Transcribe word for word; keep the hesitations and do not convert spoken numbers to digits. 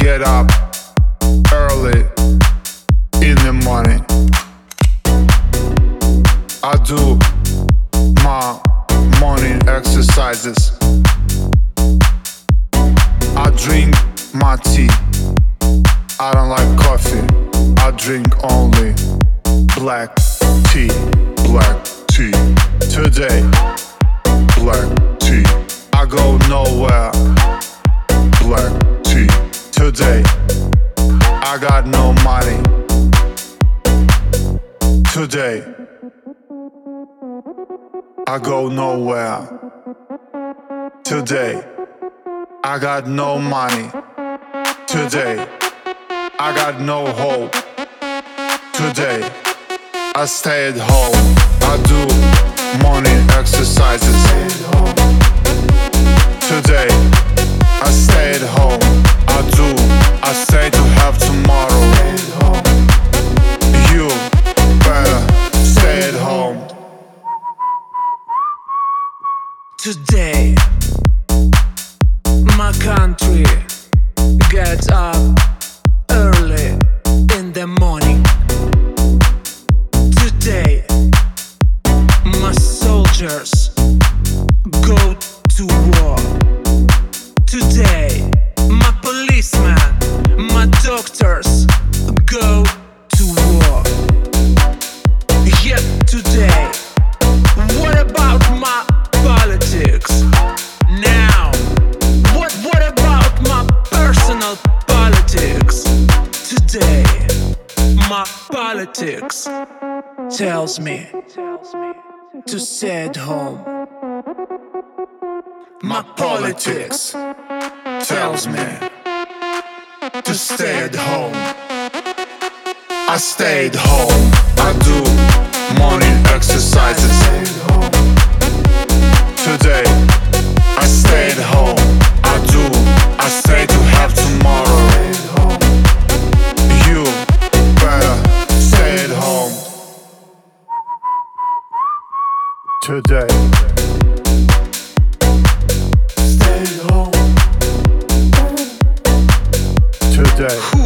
get up early in the morning. I do my morning exercises. I drink my tea. I don't like coffee. I drink only black tea. Black tea. Today, black tea. I go nowhere. Black tea. Today, I got no money. Today, I go nowhere. Today, I got no money. Today, I got no hope. Today, I stay at home. I do morning exercises. Today, I stay at home. I do. I say to have tomorrow. You better stay at home. Today, my country gets up early in the morning. Today, my soldiers go to war. Today, my policemen, my doctors go to war. Yet today, what about my politics? Now, what what about my personal politics? Today, my politics tells me to stay at home. My politics tells me to stay at home. I stay at home. I do morning exercises. Today, I stay at home. I do. I say to have tomorrow. You better stay at home. Today, stay at home. Today.